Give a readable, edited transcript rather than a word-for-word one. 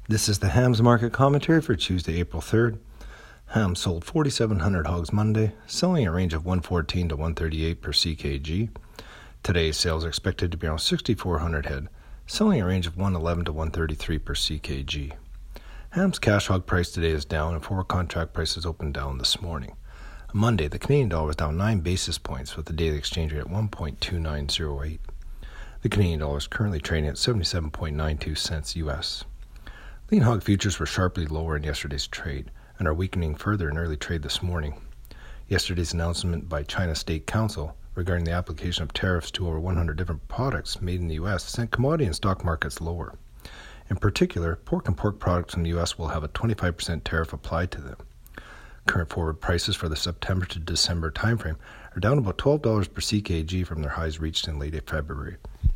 This is the Hams Market Commentary for Tuesday, April 3rd. Hams sold 4,700 hogs Monday, selling a range of 114 to 138 per CKG. Today's sales are expected to be around 6,400 head, selling a range of 111 to 133 per CKG. Hams cash hog price today is down and forward contract prices opened down this morning. On Monday, the Canadian dollar was down 9 basis points with the daily exchange rate at 1.2908. The Canadian dollar is currently trading at 77.92 cents US. Lean hog futures were sharply lower in yesterday's trade and are weakening further in early trade this morning. Yesterday's announcement by China State Council regarding the application of tariffs to over 100 different products made in the U.S. sent commodity and stock markets lower. In particular, pork and pork products from the U.S. will have a 25% tariff applied to them. Current forward prices for the September to December timeframe are down about $12 per CKG from their highs reached in late February.